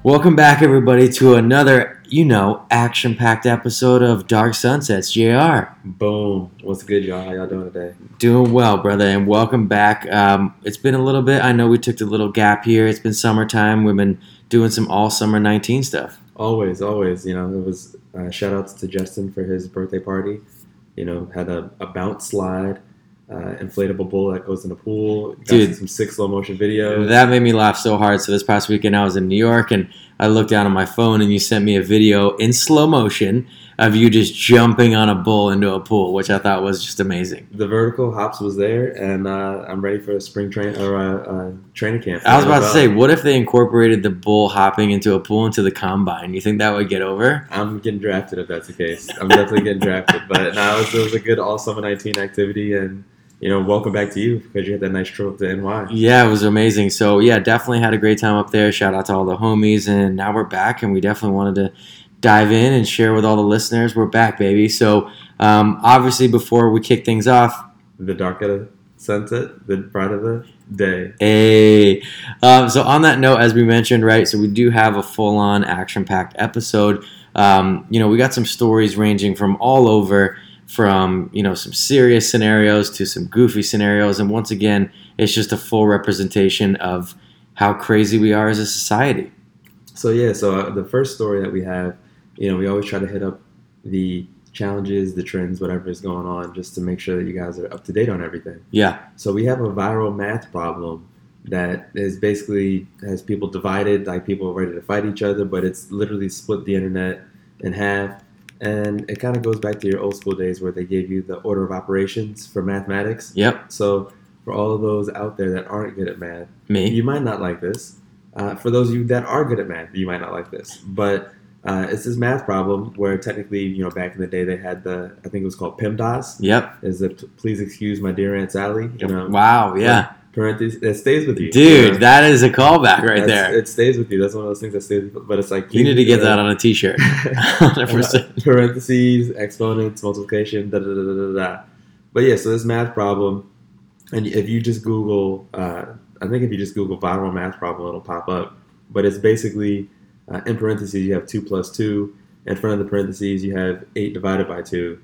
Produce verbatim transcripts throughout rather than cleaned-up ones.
Welcome back, everybody, to another, you know, action-packed episode of Dark Sunsets. J R. Boom. What's good, y'all? How y'all doing today? Doing well, brother, and welcome back. Um, it's been a little bit. I know we took a little gap here. It's been summertime. We've been doing some all-summer nineteen stuff. Always, always. You know, it was uh, shout-outs to Justin for his birthday party. You know, had a, a bounce slide. Uh, inflatable bull that goes in the pool. Got Dude, some sick slow motion videos. That made me laugh so hard. So this past weekend I was in New York and I looked down on my phone and you sent me a video in slow motion of you just jumping on a bull into a pool, which I thought was just amazing. The vertical hops was there, and uh, I'm ready for a spring train or a, a training camp. I was about to say, what if they incorporated the bull hopping into a pool into the combine? You think that would get over? I'm getting drafted if that's the case. I'm definitely getting drafted. But no, it was, it was a good all summer nineteen activity, and you know, welcome back to you because you had that nice trip to N Y. Yeah, it was amazing. So, yeah, definitely had a great time up there. Shout out to all the homies. And now we're back, and we definitely wanted to dive in and share with all the listeners. We're back, baby. So, um, obviously, before we kick things off, the dark of the sunset, the bright of the day. Hey. Um, so, on that note, as we mentioned, right, so we do have a full-on action-packed episode. Um, you know, we got some stories ranging from all over, from, you know, some serious scenarios to some goofy scenarios. And once again, it's just a full representation of how crazy we are as a society. So, yeah, so uh, the first story that we have, you know, we always try to hit up the challenges, the trends, whatever is going on, just to make sure that you guys are up to date on everything. Yeah. So we have a viral math problem that is basically has people divided, like people are ready to fight each other, but it's literally split the internet in half. And it kind of goes back to your old school days where they gave you the order of operations for mathematics. Yep. So for all of those out there that aren't good at math, Me. you might not like this. Uh, for those of you that are good at math, you might not like this. But uh, it's this math problem where technically, you know, back in the day they had the, I think it was called PEMDAS. Yep. Is the please excuse my dear Aunt Sally. You know, wow, yeah. Parentheses, it stays with you. Dude, you know? that is a callback right That's, there. It stays with you. That's one of those things that stays with you. But it's like... You need to get that on a t-shirt. one hundred percent. Parentheses, exponents, multiplication, da da da da da. But yeah, so this math problem, and if you just Google, uh, I think if you just Google viral math problem, it'll pop up. But it's basically, uh, in parentheses, you have two plus two. In front of the parentheses, you have eight divided by two.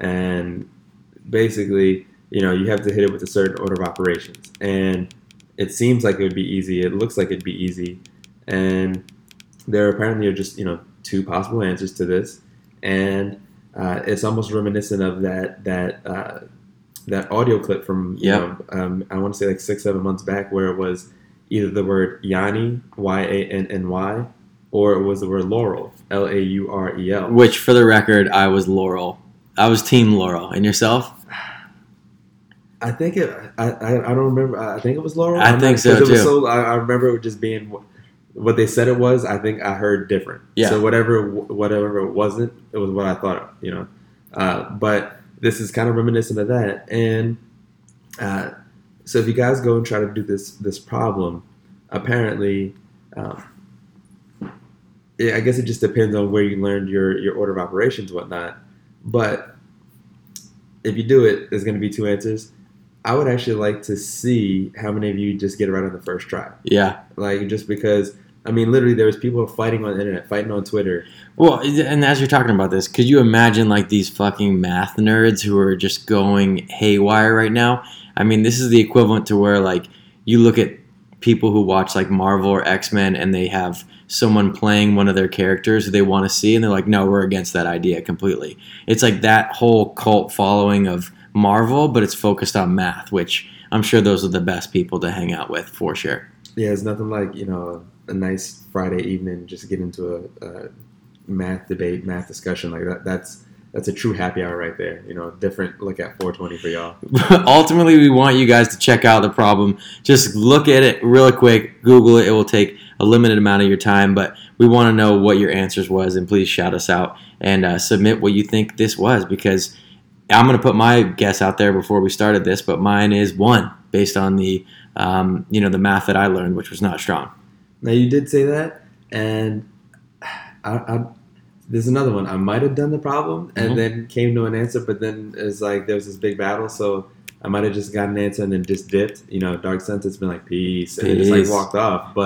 And basically... you know, you have to hit it with a certain order of operations. And it seems like it would be easy. It looks like it'd be easy. And there apparently are just, you know, two possible answers to this. And uh, it's almost reminiscent of that that uh, that audio clip from, you yep. know, um, I want to say like six, seven months back where it was either the word Yanny, Y A N N Y, or it was the word Laurel, L A U R E L. Which, for the record, I was Laurel. I was Team Laurel. And yourself? I think it. I, I I don't remember. I think it was Laurel. I I'm think not, so it was too. So I, I remember it just being what they said it was. I think I heard different. Yeah. So whatever whatever it wasn't, it was what I thought. You know. Uh, but this is kind of reminiscent of that. And uh, so if you guys go and try to do this this problem, apparently, um, yeah, I guess it just depends on where you learned your your order of operations, whatnot. But if you do it, there's going to be two answers. I would actually like to see how many of you just get it right on the first try. Yeah. Like, just because, I mean, literally there was people fighting on the internet, fighting on Twitter. Well, and as you're talking about this, could you imagine, like, these fucking math nerds who are just going haywire right now? I mean, this is the equivalent to where, like, you look at people who watch, like, Marvel or X-Men and they have someone playing one of their characters who they want to see, and they're like, no, we're against that idea completely. It's like that whole cult following of Marvel, but it's focused on math, which I'm sure those are the best people to hang out with for sure. Yeah, it's nothing like, you know, a nice Friday evening, just get into a, a math debate, math discussion like that. That's that's a true happy hour right there. You know, different look at four twenty for y'all. Ultimately, we want you guys to check out the problem. Just look at it really quick, Google it. It will take a limited amount of your time, but we want to know what your answers was, and please shout us out and uh, submit what you think this was, because I'm going to put my guess out there before we started this, but mine is one based on the um, you know the math that I learned, which was not strong. Now, you did say that, and I, I, there's another one. I might have done the problem and mm-hmm. then came to an answer, but then it's like there was this big battle, so I might have just got an answer and then just dipped. You know, Dark Sunsets been like, peace, and peace. just like walked off. But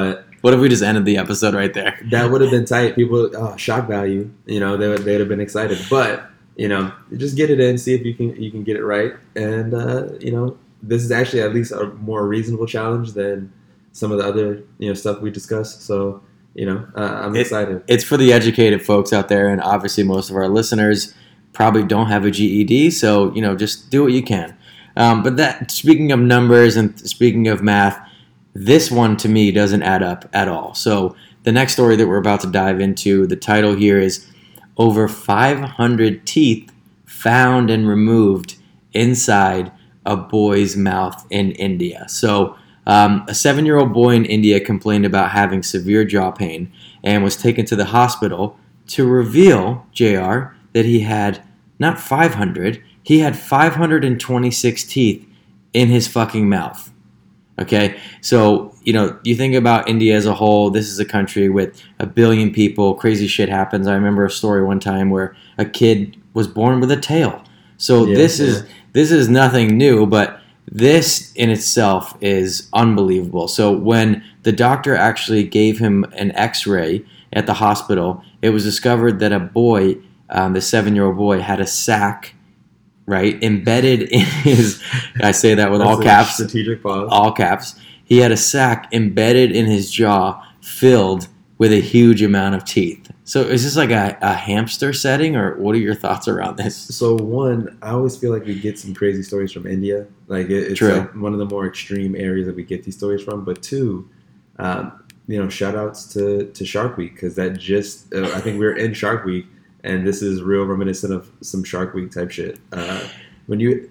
What if we just ended the episode right there? That would have been tight. People, oh, shock value. You know, they would they'd have been excited. But you know, just get it in, see if you can you can get it right. And uh, you know, this is actually at least a more reasonable challenge than some of the other you know stuff we discussed. So you know, uh, I'm it, excited. It's for the educated folks out there, and obviously most of our listeners probably don't have a G E D. So you know, just do what you can. Um, but that speaking of numbers and speaking of math. This one, to me, doesn't add up at all. So the next story that we're about to dive into, the title here is Over five hundred Teeth Found and Removed Inside a Boy's Mouth in India. So um, a seven-year-old boy in India complained about having severe jaw pain and was taken to the hospital to reveal, J R, that he had not five hundred, he had five hundred twenty-six teeth in his fucking mouth. Okay, so, you know, you think about India as a whole, this is a country with a billion people, crazy shit happens. I remember a story one time where a kid was born with a tail. So yeah, this yeah. is this is nothing new, but this in itself is unbelievable. So when the doctor actually gave him an x-ray at the hospital, it was discovered that a boy, um, the seven-year-old boy, had a sac right, embedded in his, I say that with That's all caps, strategic pause. all caps, he had a sac embedded in his jaw filled with a huge amount of teeth. So is this like a, a hamster setting, or what are your thoughts around this? So one, I always feel like we get some crazy stories from India. Like it, it's True. like one of the more extreme areas that we get these stories from. But two, um, you know, shout outs to, to Shark Week, because that just, uh, I think we were in Shark Week, and this is real reminiscent of some Shark Week type shit. Uh, when you,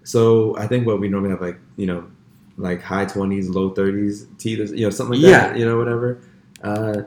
so I think what we normally have like, you know, like high twenties, low thirties teeth, you know, something like Yeah. that, you know, whatever. Uh,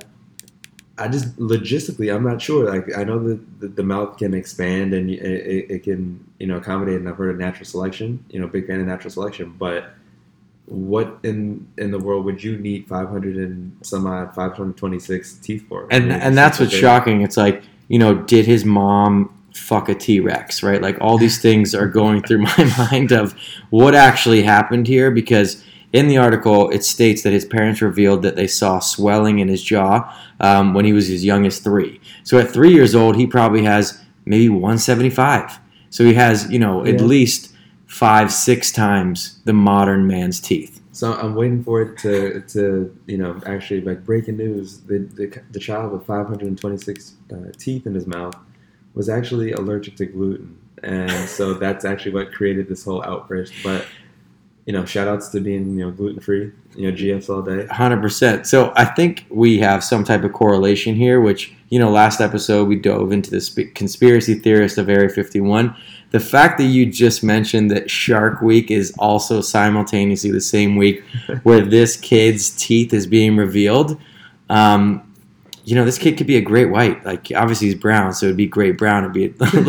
I just logistically, I'm not sure. Like I know that the, the mouth can expand and it, it, it can, you know, accommodate. And I've heard of natural selection. You know, big fan of natural selection. But what in in the world would you need five hundred and some odd, five hundred twenty-six teeth for? And I mean, and that's what's big. shocking. It's like, you know, did his mom fuck a T-Rex, right? Like all these things are going through my mind of what actually happened here, because in the article, it states that his parents revealed that they saw swelling in his jaw um, when he was as young as three. So at three years old, he probably has maybe one seventy-five. So he has, you know, Yeah. at least five, six times the modern man's teeth. So I'm waiting for it to, to you know, actually like breaking news. The the, the child with five hundred twenty-six uh, teeth in his mouth was actually allergic to gluten, and so that's actually what created this whole outburst. But you know, shout outs to being, you know, gluten free, you know, G Fs all day. one hundred percent. So I think we have some type of correlation here, which, you know, last episode we dove into the sp- conspiracy theorist of Area fifty-one. The fact that you just mentioned that Shark Week is also simultaneously the same week where this kid's teeth is being revealed, um, you know, this kid could be a great white. Like, obviously he's brown, so it would be great brown. It'd be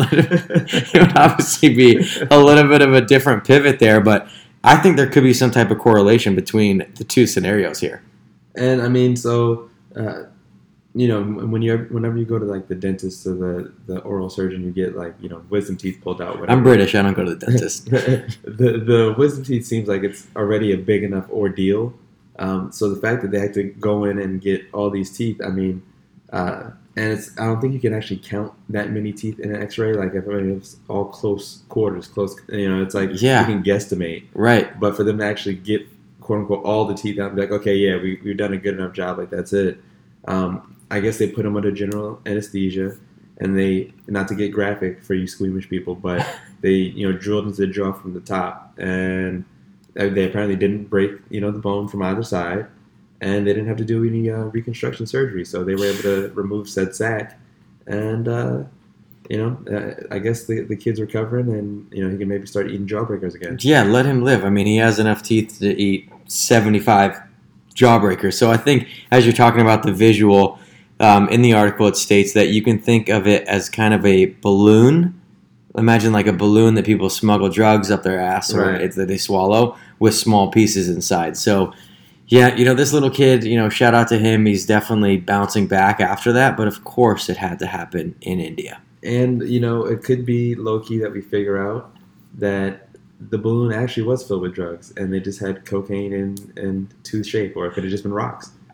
it would obviously be a little bit of a different pivot there, but I think there could be some type of correlation between the two scenarios here. And I mean, so uh, you know, when you whenever you go to like the dentist or the, the oral surgeon, you get like, you know, wisdom teeth pulled out. Whatever. I'm British. I don't go to the dentist. the the wisdom teeth seems like it's already a big enough ordeal. Um, so the fact that they had to go in and get all these teeth, I mean, uh, and it's I don't think you can actually count that many teeth in an X-ray. Like if it's all close quarters, close, you know, it's like Yeah. you can guesstimate. Right. But for them to actually get quote unquote all the teeth out and be like, okay, yeah, we we've done a good enough job. Like that's it. Um, I guess they put them under general anesthesia, and they, not to get graphic for you squeamish people, but they, you know, drilled into the jaw from the top, and they apparently didn't break, you know, the bone from either side, and they didn't have to do any uh, reconstruction surgery, so they were able to remove said sac, and uh, you know, uh, I guess the the kid's recovering, and you know, he can maybe start eating jawbreakers again. Yeah, let him live. I mean, he has enough teeth to eat seventy-five jawbreakers. So I think as you're talking about the visual, um, in the article it states that you can think of it as kind of a balloon. Imagine like a balloon that people smuggle drugs up their ass or Right. it's that they swallow with small pieces inside. So yeah, you know, this little kid, you know, shout out to him. He's definitely bouncing back after that. But of course it had to happen in India. And, you know, it could be low-key that we figure out that the balloon actually was filled with drugs, and they just had cocaine in, in tooth shape, or it could have just been rocks.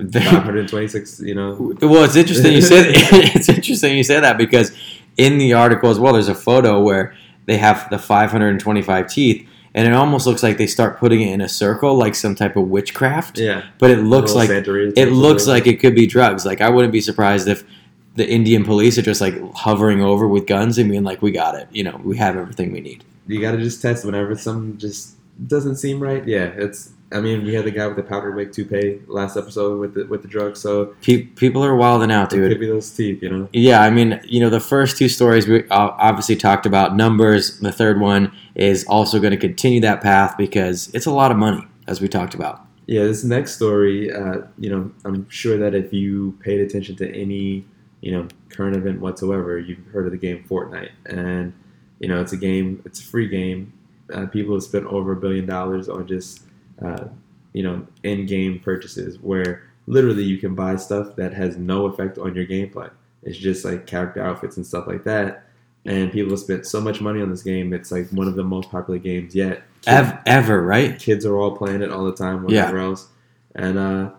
five hundred twenty-six, you know. Well, it's interesting you said it's interesting you say that because in the article as well, there's a photo where they have the five hundred twenty-five teeth, and it almost looks like they start putting it in a circle, like some type of witchcraft. Yeah. But it looks like Santeria it looks thing. like it could be drugs. Like I wouldn't be surprised if the Indian police are just like hovering over with guns and being like, "We got it. You know, we have everything we need." You got to just test whenever something just doesn't seem right. Yeah, it's. I mean, we had the guy with the powdered wig toupee last episode with the with the drugs. So Pe- people are wilding out, it dude. could be those teeth, you know. Yeah, I mean, you know, the first two stories we obviously talked about numbers. The third one is also going to continue that path because it's a lot of money, as we talked about. Yeah, this next story, uh, you know, I'm sure that if you paid attention to any, you know, current event whatsoever, you've heard of the game Fortnite, and you know, it's a game, it's a free game. Uh, people have spent over a billion dollars on just, uh, you know, in-game purchases where literally you can buy stuff that has no effect on your gameplay. It's just like character outfits and stuff like that. And people have spent so much money on this game. It's like one of the most popular games yet. Kids, Ev- ever, right? Kids are all playing it all the time, whatever Yeah. else. And uh,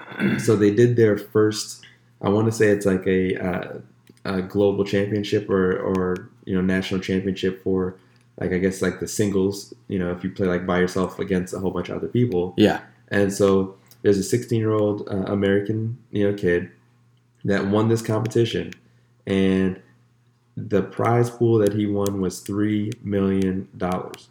so they did their first, I want to say it's like a, uh, a global championship or, or, you know, national championship for, like, I guess, like the singles, you know, if you play like by yourself against a whole bunch of other people. Yeah. And so there's a sixteen-year-old uh, American, you know, kid that won this competition, and the prize pool that he won was three million dollars.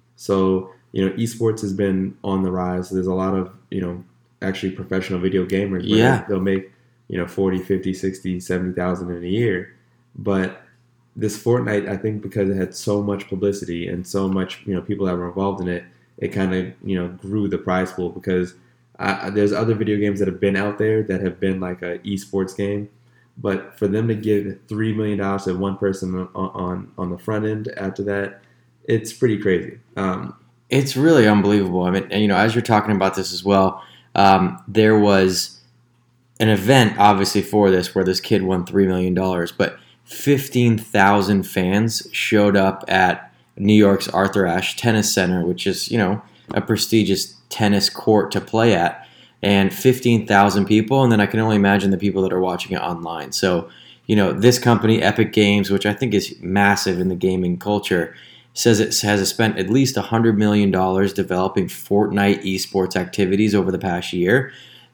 So, you know, esports has been on the rise. There's a lot of, you know, actually professional video gamers. Where Yeah. They'll make, you know, forty, fifty, sixty, seventy thousand in a year. But this Fortnite, I think because it had so much publicity and so much, you know, people that were involved in it, it kind of, you know, grew the prize pool because I, there's other video games that have been out there that have been like a esports game. But for them to give three million dollars to one person on, on, on the front end after that, it's pretty crazy. Um, It's really unbelievable. I mean, and, you know, as you're talking about this as well, um, there was an event, obviously, for this where this kid won three million dollars, but fifteen thousand fans showed up at New York's Arthur Ashe Tennis Center, which is, you know, a prestigious tennis court to play at, and fifteen thousand people, and then I can only imagine the people that are watching it online. So, you know, this company, Epic Games, which I think is massive in the gaming culture, says it has spent at least one hundred million dollars developing Fortnite esports activities over the past year.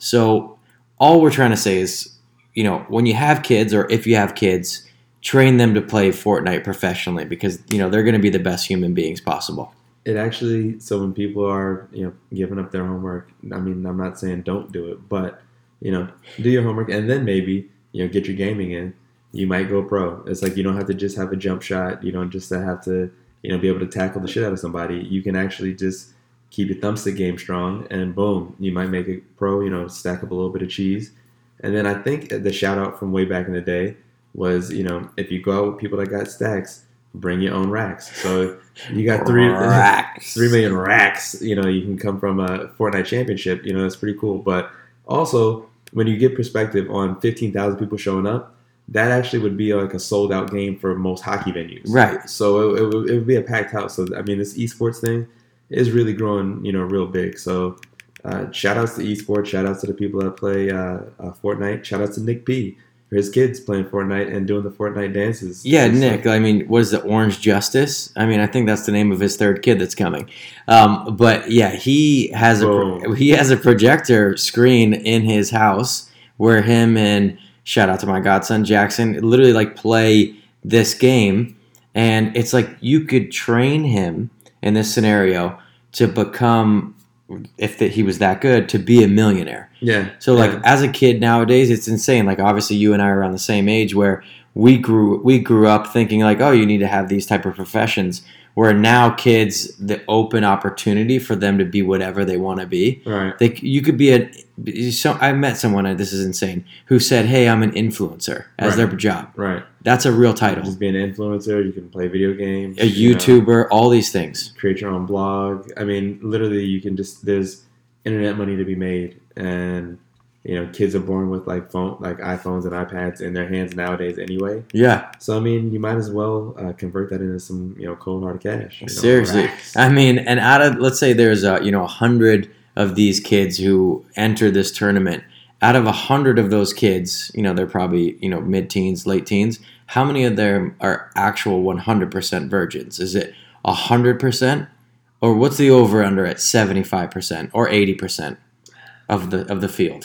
So all we're trying to say is, you know, when you have kids, or if you have kids, train them to play Fortnite professionally because, you know, they're going to be the best human beings possible. It actually, so when people are, you know, giving up their homework, I mean, I'm not saying don't do it, but, you know, do your homework and then maybe, you know, get your gaming in. You might go pro. It's like you don't have to just have a jump shot. You don't just have to, you know, be able to tackle the shit out of somebody. You can actually just keep your thumbstick game strong and boom, you might make it pro, you know, stack up a little bit of cheese. And then I think the shout out from way back in the day was, you know, if you go out with people that got stacks, bring your own racks. So you got three Racks. three million racks. You know, you can come from a Fortnite championship. You know, that's pretty cool. But also, when you get perspective on fifteen thousand people showing up, that actually would be like a sold out game for most hockey venues. Right. So it, it, would, it would be a packed house. So I mean, this esports thing is really growing, you know, real big. So uh, shout outs to esports. Shout outs to the people that play uh, uh, Fortnite. Shout outs to Nick P. for his kids playing Fortnite and doing the Fortnite dances. Yeah, and Nick. stuff. I mean, what is it, Orange Justice? I mean, I think that's the name of his third kid that's coming. Um, but yeah, he has a Boom. he has a projector screen in his house where him and shout out to my godson Jackson literally like play this game, and it's like you could train him in this scenario to become, if that he was that good, to be a millionaire. Yeah. So like yeah. as a kid nowadays, it's insane. Like obviously you and I are around the same age where we grew we grew up thinking like, oh, you need to have these type of professions. Where now kids, the open opportunity for them to be whatever they want to be. Right. They you could be a. So I met someone, and this is insane, who said, "Hey, I'm an influencer" as Right. their job. Right. That's a real title. Just be an influencer. You can play video games. A you know, YouTuber, all these things. create your own blog. I mean, literally, you can just there's internet money to be made, and you know, kids are born with like phone, like iPhones and iPads in their hands nowadays anyway. Yeah, So I mean, you might as well uh, convert that into some you know cold hard cash. You know, seriously. racks. I mean, and out of let's say there's a you know a hundred of these kids who enter this tournament. out of a hundred of those kids, you know, they're probably, you know, mid-teens, late teens. How many of them are actual one hundred percent virgins? Is it one hundred percent? Or what's the over-under at seventy-five percent or eighty percent of the of the field?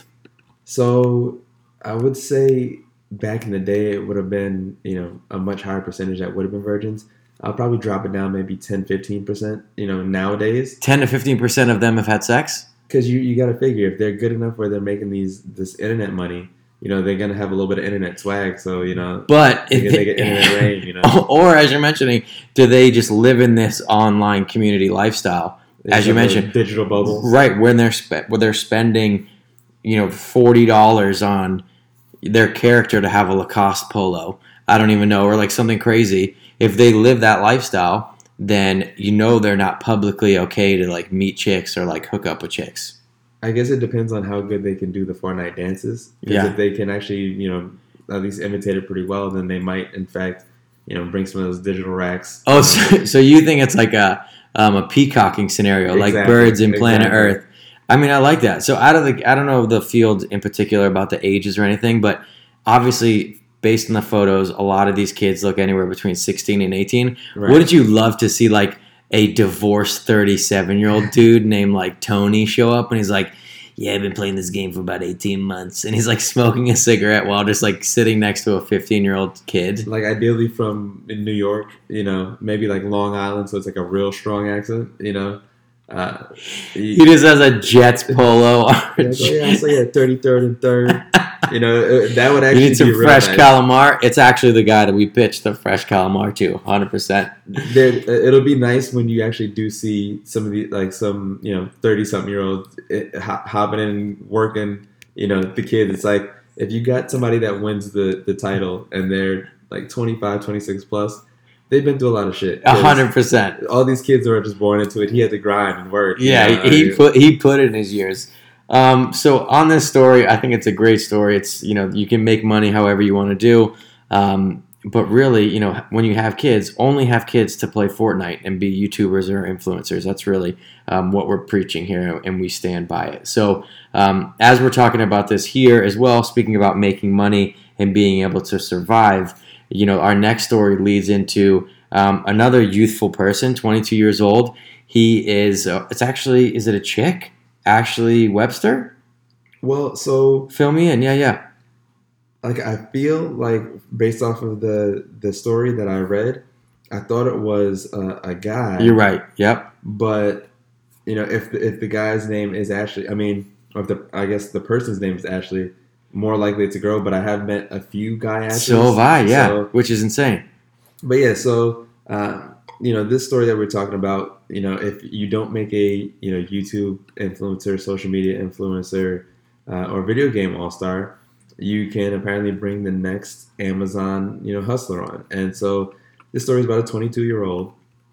So I would say back in the day, it would have been, you know, a much higher percentage that would have been virgins. I'll probably drop it down maybe ten, fifteen percent, you know, nowadays. ten to fifteen percent of them have had sex? Because you, you got to figure, if they're good enough where they're making these this internet money, you know, they're going to have a little bit of internet swag. So, you know, but they if can they, make it internet rain, you know. Or, as you're mentioning, do they just live in this online community lifestyle? They As you have a mentioned, digital bubble. right, when they're, spe- when they're spending, you know, forty dollars on their character to have a Lacoste polo. I don't even know, or like something crazy. If they live that lifestyle, then you know they're not publicly okay to like meet chicks or like hook up with chicks. I guess it depends on how good they can do the Fortnite dances. Because Yeah. if they can actually, you know, at least imitate it pretty well, then they might, in fact, you know, bring some of those digital racks. Oh, so, so you think it's like a um, a peacocking scenario, like Exactly, birds in Planet exactly. Earth. I mean, I like that. So out of the, I don't know the field in particular about the ages or anything, but obviously based on the photos, a lot of these kids look anywhere between sixteen and eighteen. Right. Wouldn't you love to see like a divorced thirty-seven year old dude named like Tony show up and he's like, yeah, I've been playing this game for about eighteen months. And he's like smoking a cigarette while just like sitting next to a fifteen year old kid. Like ideally from in New York, you know, maybe like Long Island, so it's like a real strong accent, you know. Uh, He just has a Jets polo. yeah, so yeah, so yeah, thirty-third and third. You know, uh, that would You actually need some be real fresh nice. calamari. It's actually the guy that we pitched the fresh calamari to, one hundred percent. There, it'll be nice when you actually do see some of the like some you know thirty something year olds eh, hop- hopping in working. You know, the kids. It's like if you got somebody that wins the the title and they're like twenty-five, twenty-six plus, they've been through a lot of shit. one hundred percent. All these kids are just born into it. He had to grind and work. you Yeah, know? he, I he mean, put he put it in his years. Um, so on this story, I think it's a great story. It's, you know, you can make money however you want to do. Um, but really, you know, when you have kids, only have kids to play Fortnite and be YouTubers or influencers. That's really um, what we're preaching here, and we stand by it. So um, as we're talking about this here as well, speaking about making money and being able to survive, you know, our next story leads into um, another youthful person, twenty-two years old. He is, uh, it's actually, is it a chick? Ashley Webster? well, so Fill me in. Yeah, yeah. like I feel like based off of the the story that I read, I thought it was a, a guy. You're right. Yep. But you know, if the, if the guy's name is Ashley, I mean, or if the I guess the person's name is Ashley, more likely it's a girl. But I have met a few guy Ashleys. So have I, yeah. So- Which is insane. but yeah, so uh, you know, this story that we're talking about, you know, if you don't make a you know YouTube influencer, social media influencer, uh, or video game all star, you can apparently bring the next Amazon you know hustler on. And so this story is about a twenty-two year old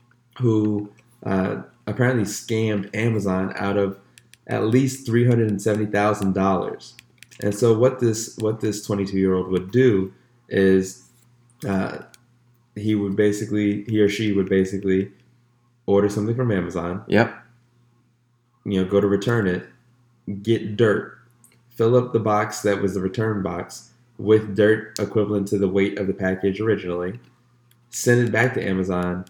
who uh, apparently scammed Amazon out of at least three hundred and seventy thousand dollars. And so what this what this twenty-two year old would do is uh, he would basically he or she would basically order something from Amazon, Yep. you know, go to return it, get dirt, fill up the box that was the return box with dirt equivalent to the weight of the package originally, send it back to Amazon,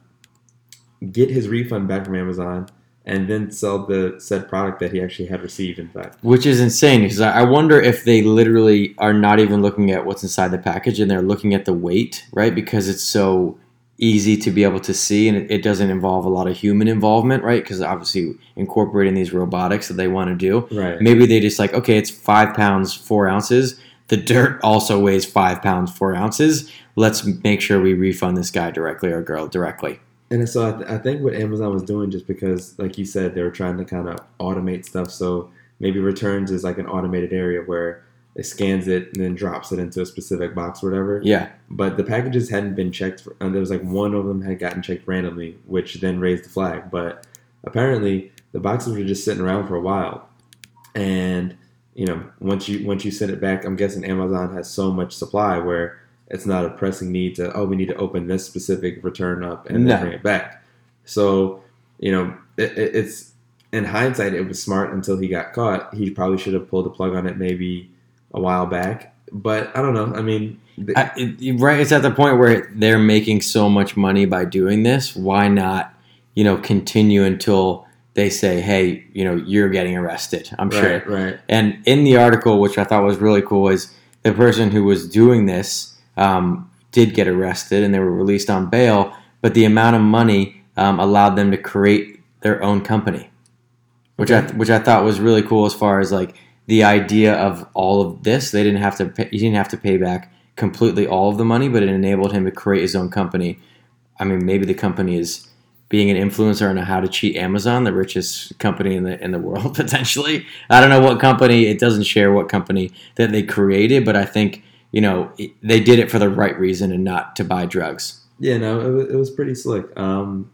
get his refund back from Amazon, and then sell the said product that he actually had received, in fact. Which is insane because I I wonder if they literally are not even looking at what's inside the package and they're looking at the weight, right? Because it's so easy to be able to see and it, it doesn't involve a lot of human involvement, right? Because obviously incorporating these robotics that they want to do. Right. Maybe they just like, okay, it's five pounds, four ounces. The dirt also weighs five pounds, four ounces. Let's make sure we refund this guy directly or girl directly. And so I, th- I think what Amazon was doing, just because, like you said, they were trying to kind of automate stuff. So maybe returns is like an automated area where it scans it and then drops it into a specific box or whatever. Yeah. But the packages hadn't been checked. For, and there was like one of them had gotten checked randomly, which then raised the flag. But apparently the boxes were just sitting around for a while. And, you know, once you once you send it back, I'm guessing Amazon has so much supply where it's not a pressing need to, oh, we need to open this specific return up and No. then bring it back. So, you know, it, it, it's in hindsight, it was smart until he got caught. He probably should have pulled the plug on it maybe a while back. But I don't know. I mean, th- I, it, right, it's at the point where they're making so much money by doing this. Why not, you know, continue until they say, hey, you know, you're getting arrested. I'm sure. right, right. And in the article, which I thought was really cool, is the person who was doing this um, did get arrested and they were released on bail, but the amount of money um, allowed them to create their own company, which Okay. I which I thought was really cool as far as like the idea of all of this. They didn't have to pay, he didn't have to pay back completely all of the money, but it enabled him to create his own company. I mean, maybe the company is being an influencer on how to cheat Amazon, the richest company in the in the world potentially. I don't know what company, it doesn't share what company that they created, but I think, you know, they did it for the right reason and not to buy drugs. Yeah, no, it was, it was pretty slick. Um,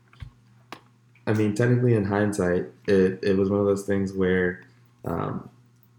I mean, technically, in hindsight, it, it was one of those things where um,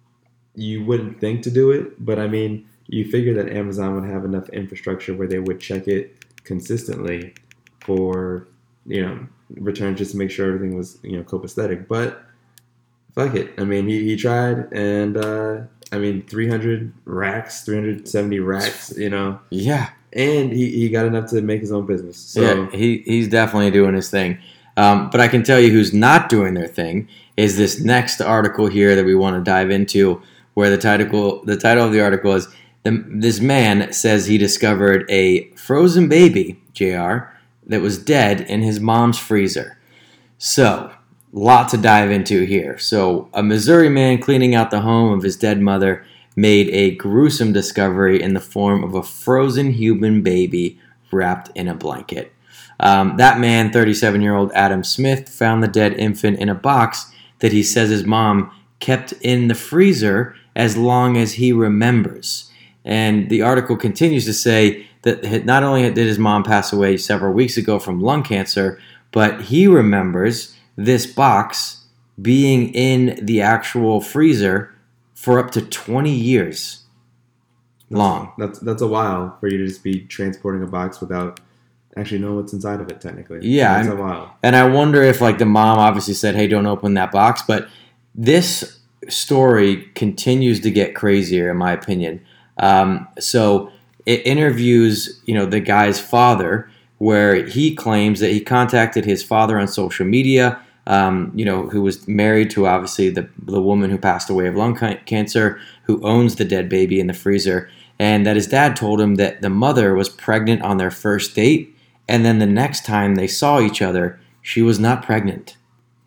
you wouldn't think to do it, but I mean, you figure that Amazon would have enough infrastructure where they would check it consistently for, you know, return just to make sure everything was, you know, copacetic. But fuck it. I mean, he, he tried, and uh, I mean, three hundred racks, three hundred seventy racks, you know, Yeah. and he, he got enough to make his own business. So, Yeah, he, he's definitely doing his thing. Um, but I can tell you who's not doing their thing is this next article here that we want to dive into, where the title the title of the article is the, this man says he discovered a frozen baby, J R, that was dead in his mom's freezer. So, lot to dive into here. So, a Missouri man cleaning out the home of his dead mother made a gruesome discovery in the form of a frozen human baby wrapped in a blanket. Um, that man, thirty-seven-year-old Adam Smith, found the dead infant in a box that he says his mom kept in the freezer as long as he remembers. And the article continues to say that not only did his mom pass away several weeks ago from lung cancer, but he remembers this box being in the actual freezer for up to twenty years long. That's that's a while for you to just be transporting a box without actually knowing what's inside of it. Technically, Yeah, that's I'm- a while. And I wonder if, like, the mom obviously said, hey, don't open that box. But this story continues to get crazier, in my opinion. Um, so it interviews, you know, the guy's father, where he claims that he contacted his father on social media, um, you know, who was married to, obviously, the, the woman who passed away of lung ca- cancer, who owns the dead baby in the freezer, and that his dad told him that the mother was pregnant on their first date, and then the next time they saw each other, she was not pregnant.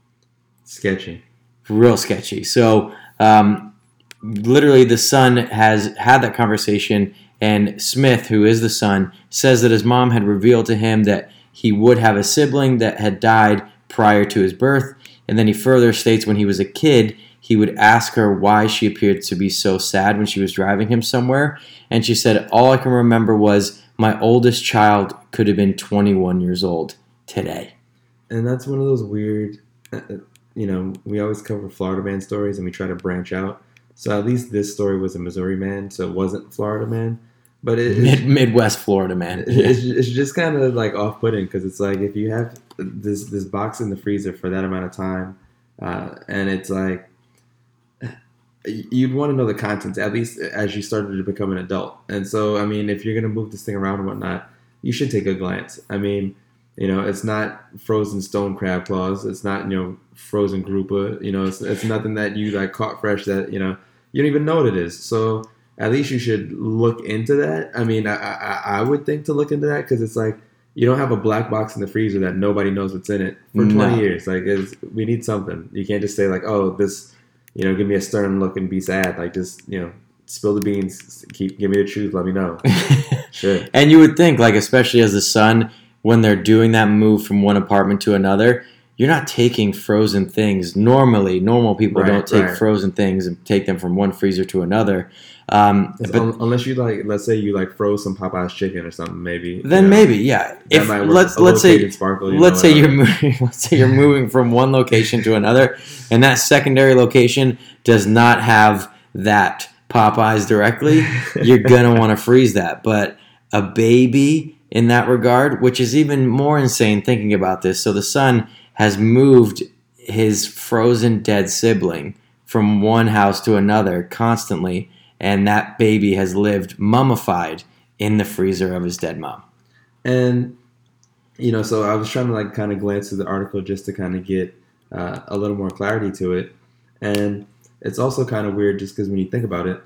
Sketchy. Real sketchy. So, um, literally, the son has had that conversation, and Smith, who is the son, says that his mom had revealed to him that he would have a sibling that had died prior to his birth. And then he further states when he was a kid, he would ask her why she appeared to be so sad when she was driving him somewhere. And she said, all I can remember was my oldest child could have been twenty-one years old today. And that's one of those weird, uh, you know, we always cover Florida man stories and we try to branch out. So at least this story was a Missouri man, so it wasn't Florida man. But it, Mid- Midwest Florida, man. it's, it's just kind of like off-putting because it's like if you have this this box in the freezer for that amount of time, uh, and it's like you'd want to know the contents at least as you started to become an adult. And so, I mean, if you're gonna move this thing around and whatnot, you should take a glance. I mean, you know, it's not frozen stone crab claws. It's not, you know, frozen grouper. You know, it's, it's nothing that you like caught fresh that, you know, you don't even know what it is. So at least you should look into that. I mean, I I, I would think to look into that because it's like you don't have a black box in the freezer that nobody knows what's in it for twenty No. years. Like, it's, we need something. You can't just say like, oh, this, you know, give me a stern look and be sad. Like, just, you know, spill the beans. Keep give me the truth. Let me know. Sure. And you would think, like, especially as the son, when they're doing that move from one apartment to another, you're not taking frozen things. Normally, normal people Right, don't take right. frozen things and take them from one freezer to another. Um, It's but un- unless you like, let's say you like froze some Popeye's chicken or something, maybe. then you know, maybe, yeah. that If might work. let's A let's say located sparkle, you let's know, say you're whatever. moving let's say you're moving from one location to another, and that secondary location does not have that Popeyes directly, you're gonna want to freeze that. But a baby in that regard, which is even more insane thinking about this. So the son has moved his frozen dead sibling from one house to another constantly, and that baby has lived mummified in the freezer of his dead mom. And, you know, so I was trying to like kind of glance through the article just to kind of get uh, a little more clarity to it. And it's also kind of weird just because when you think about it,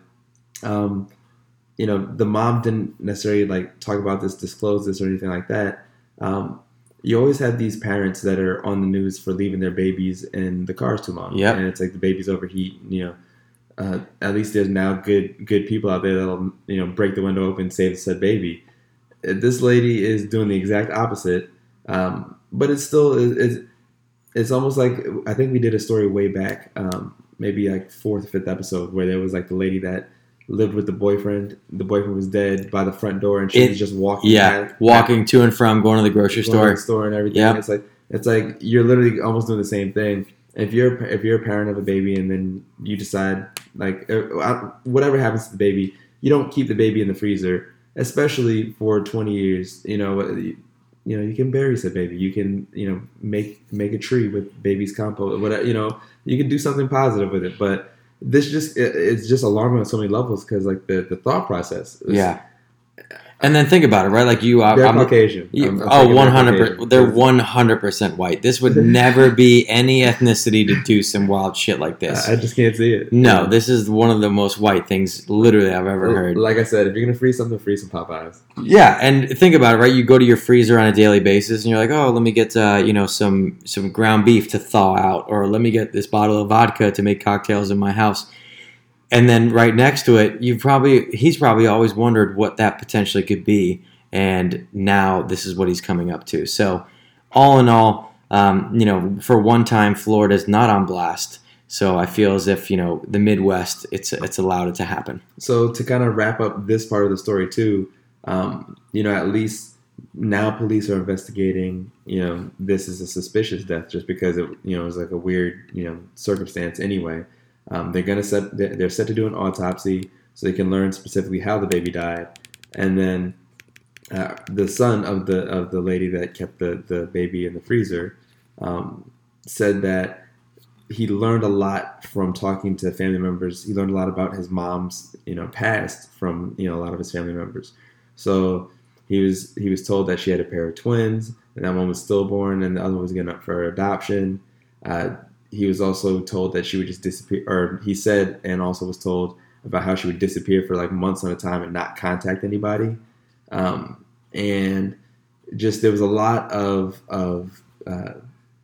um, you know, the mom didn't necessarily like talk about this, disclose this or anything like that. Um, you always have these parents that are on the news for leaving their babies in the cars too long. Yep. And it's like the babies overheat, you know. Uh, at least there's now good good people out there that'll, you know, break the window open, save said baby. This lady is doing the exact opposite, um, but it's still it's it's almost like I think we did a story way back, um, maybe like fourth, fifth episode, where there was like the lady that lived with the boyfriend. The boyfriend was dead by the front door, and she it, was just walking. Yeah, back, walking back, to and from, going to the grocery going store, to the store, and everything. Yep. It's like it's like you're literally almost doing the same thing. If you're if you're a parent of a baby, and then you decide like whatever happens to the baby, you don't keep the baby in the freezer. Especially for twenty years, you know, you know, you can bury said baby. You can, you know, make make a tree with baby's compost. Whatever, you know, you can do something positive with it. But this just it, it's just alarming on so many levels because like the, the thought process. Is, yeah. And then think about it, right? Like you, they're I'm, Caucasian. You, I'm, I'm oh, one hundred percent. They're one hundred percent white. This would never be any ethnicity to do some wild shit like this. I just can't see it. No, yeah. This is one of the most white things literally I've ever heard. Like I said, if you're gonna freeze something, freeze some Popeyes. Yeah, and think about it, right? You go to your freezer on a daily basis, and you're like, oh, let me get uh, you know some some ground beef to thaw out, or let me get this bottle of vodka to make cocktails in my house. And then right next to it, you probably he's probably always wondered what that potentially could be. And now this is what he's coming up to. So all in all, um, you know, for one time, Florida's not on blast. So I feel as if, you know, the Midwest, it's it's allowed it to happen. So to kind of wrap up this part of the story too, um, you know, at least now police are investigating, you know, this is a suspicious death just because it, you know, it was like a weird, you know, circumstance anyway. Um, they're going to set, they're set to do an autopsy so they can learn specifically how the baby died. And then Uh, the son of the of the lady that kept the, the baby in the freezer um, said that he learned a lot from talking to family members. He learned a lot about his mom's you know past from you know a lot of his family members. So he was he was told that she had a pair of twins, and that one was stillborn, and the other one was getting up for adoption. Uh, he was also told that she would just disappear, or he said, and also was told about how she would disappear for like months on a time and not contact anybody. Um, and just there was a lot of of uh,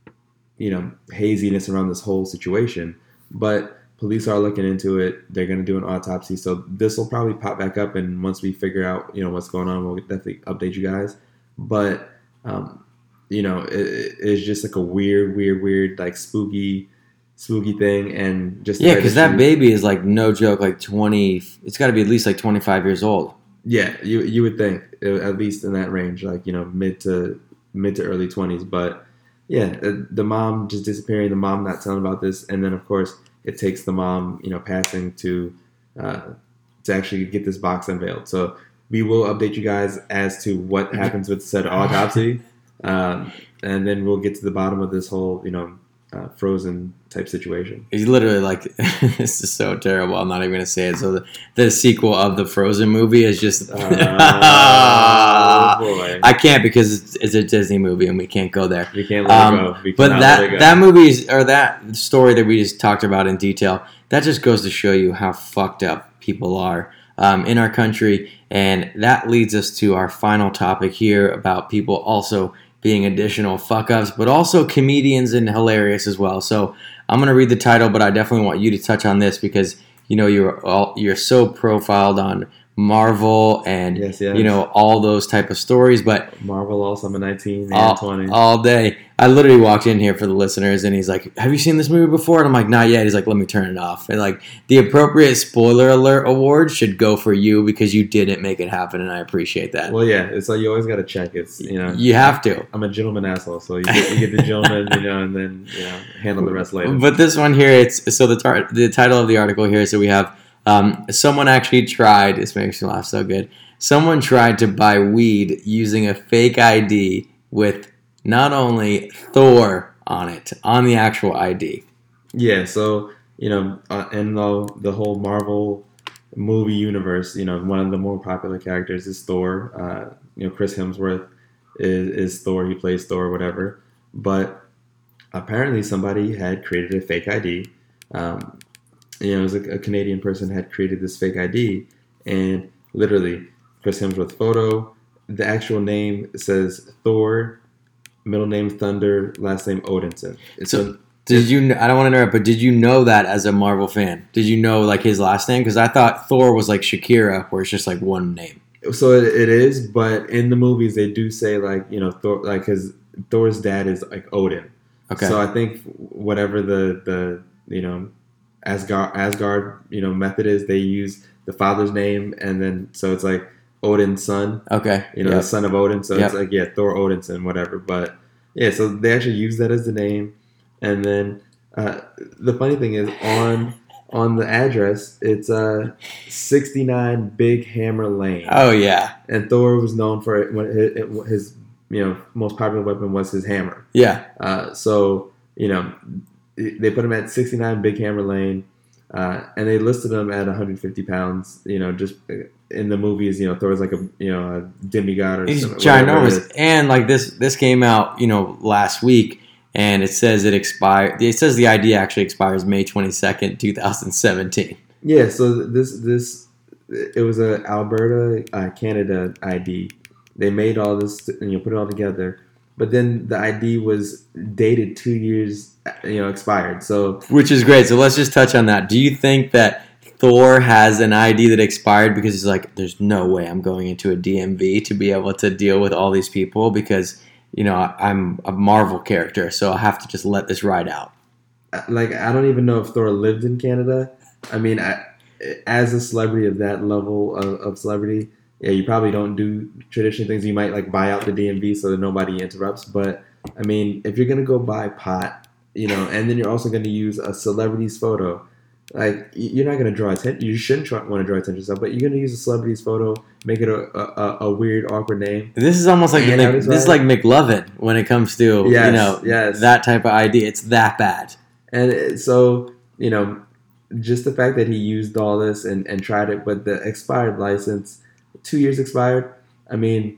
you know haziness around this whole situation, but police are looking into it. They're going to do an autopsy, so this will probably pop back up. And once we figure out you know what's going on, we'll definitely update you guys. But um, you know, it, it's just like a weird, weird, weird, like spooky, spooky thing, and just yeah, because that baby is like no joke, like twenty. It's got to be at least like twenty-five years old. Yeah, you you would think at least in that range, like you know mid to mid to early twenties. But yeah, the mom just disappearing, the mom not telling about this, and then of course it takes the mom you know passing to uh, to actually get this box unveiled. So we will update you guys as to what happens with said autopsy, um, and then we'll get to the bottom of this whole you know uh, Frozen type situation. He's literally like, this is so terrible. I'm not even going to say it. So the, the sequel of the Frozen movie is just, uh, oh boy. I can't because it's, it's a Disney movie and we can't go there. We can't let um, it go. We but that, that movie is, or that story that we just talked about in detail, that just goes to show you how fucked up people are um, in our country. And that leads us to our final topic here about people also being additional fuck-ups, but also comedians and hilarious as well. So I'm going to read the title, but I definitely want you to touch on this because, you know, you're all, you're so profiled on Marvel and, yes, yes. you know, all those type of stories. But Marvel, all summer nineteen all, and twenty. All day. I literally walked in here for the listeners, and he's like, have you seen this movie before? And I'm like, not yet. He's like, let me turn it off. And, like, the appropriate spoiler alert award should go for you because you didn't make it happen, and I appreciate that. Well, yeah. It's like you always got to check. It's, you know. You have to. I'm a gentleman asshole, so you get, you get the gentleman, you know, and then, you know, handle the rest later. But this one here, it's so the, tar- the title of the article here, so we have um, someone actually tried, this makes me laugh so good, someone tried to buy weed using a fake I D with not only Thor on it, on the actual I D. Yeah, so, you know, uh, and the, the whole Marvel movie universe, you know, one of the more popular characters is Thor. Uh, you know, Chris Hemsworth is, is Thor. He plays Thor, or whatever. But apparently, somebody had created a fake I D. Um, you know, it was a, a Canadian person had created this fake I D, and literally, Chris Hemsworth photo. The actual name says Thor, middle name Thunder, last name Odinson. It's So a, did you? I don't want to interrupt, but did you know that as a Marvel fan? Did you know like his last name? Because I thought Thor was like Shakira, where it's just like one name. so it, it is, but in the movies they do say like you know Thor, like his Thor's dad is like Odin. Okay. So I think whatever the the you know Asgard Asgard you know method is, they use the father's name, and then so it's like Odin's son. Okay. You know, Yep. the son of Odin. So Yep. it's like yeah, Thor Odinson, whatever. But yeah, so they actually use that as the name, and then uh, the funny thing is on on the address it's uh sixty-nine Big Hammer Lane, Oh yeah. and Thor was known for it when his, his you know most popular weapon was his hammer. Yeah. Uh, so you know they put him at sixty-nine Big Hammer Lane, uh, and they listed him at one hundred fifty pounds. You know, just in the movies, you know, Thor's like a you know a demigod or He's something. whatever it ginormous, is. and like this, this came out, you know, last week, and it says it expired. It says the I D actually expires May twenty second, two thousand seventeen. Yeah, so this this it was a Alberta, uh, Canada I D. They made all this, and you know, put it all together. But then the I D was dated two years, you know, expired. So Which is great. So let's just touch on that. Do you think that Thor has an I D that expired because he's like, there's no way I'm going into a D M V to be able to deal with all these people because, you know, I'm a Marvel character, so I have to just let this ride out. like I don't even know if Thor lived in Canada. I mean, I, as a celebrity of that level of, of celebrity, yeah, you probably don't do traditional things. You might like buy out the D M V so that nobody interrupts. But I mean, if you're gonna go buy pot, you know, and then you're also gonna use a celebrity's photo, like you're not gonna draw attention. You shouldn't try, want to draw attention to yourself, but you're gonna use a celebrity's photo, make it a, a, a weird, awkward name. This is almost like the And Mc, everybody's this is like McLovin when it comes to Yes, you know yes. that type of I D. It's that bad. And it, so, you know, just the fact that he used all this and, and tried it, but the expired license, two years expired. I mean,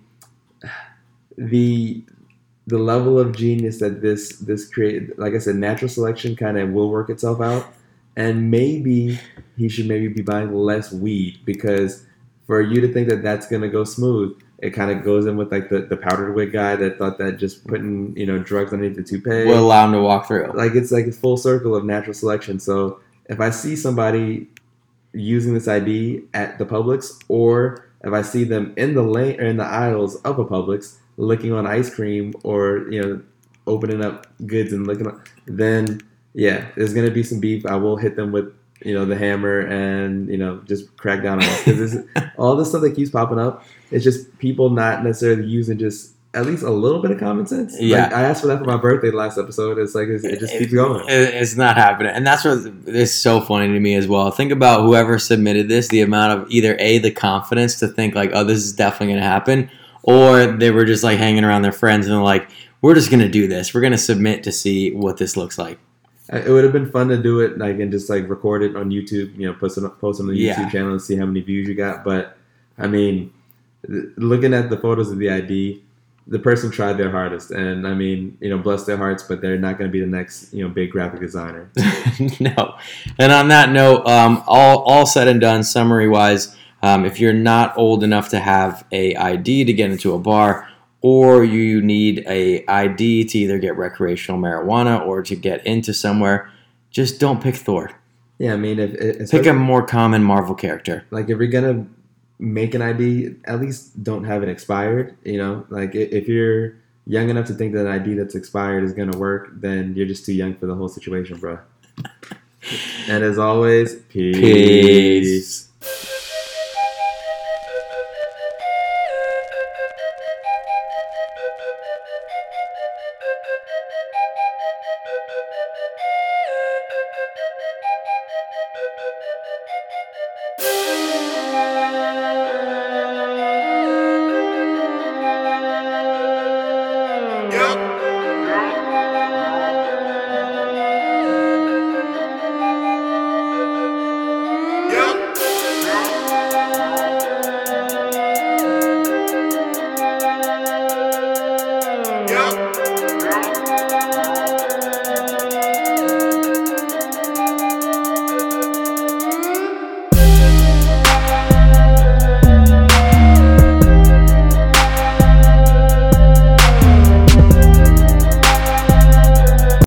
the the level of genius that this this create, like I said, natural selection kind of will work itself out, and maybe he should maybe be buying less weed because for you to think that that's gonna go smooth, it kind of goes in with like the, the powdered wig guy that thought that just putting you know drugs underneath the toupee Will allow him to walk through. like it's like a full circle of natural selection. So if I see somebody using this I D at the Publix, or if I see them in the lane or in the aisles of a Publix licking on ice cream, or you know opening up goods and licking on, then yeah, there's gonna be some beef. I will hit them with you know the hammer and you know just crack down on it because all this stuff that keeps popping up. It's just people not necessarily using just at least a little bit of common sense. Yeah. Like, I asked for that for my birthday last episode. It's like it's, it just keeps going. It- It's not happening, and that's what is so funny to me as well. Think about whoever submitted this, the amount of either A, the confidence to think like, oh, this is definitely going to happen, or they were just like hanging around their friends and they're like, we're just going to do this. We're going to submit to see what this looks like. It would have been fun to do it like and just like record it on YouTube. You know, post it post it on the YouTube Yeah. channel and see how many views you got. But I mean, th- looking at the photos of the I D, the person tried their hardest, and I mean, you know, bless their hearts, but they're not going to be the next, you know, big graphic designer. No. And on that note, um, all all said and done, summary wise, um, if you're not old enough to have a I D to get into a bar, or you need a I D to either get recreational marijuana or to get into somewhere, just don't pick Thor. Yeah, I mean, if, if Pick a more common Marvel character. like if you're gonna make an I D, at least don't have it expired. You know, like i- if you're young enough to think that an I D that's expired is gonna work, then you're just too young for the whole situation, bro. And as always, peace. Peace.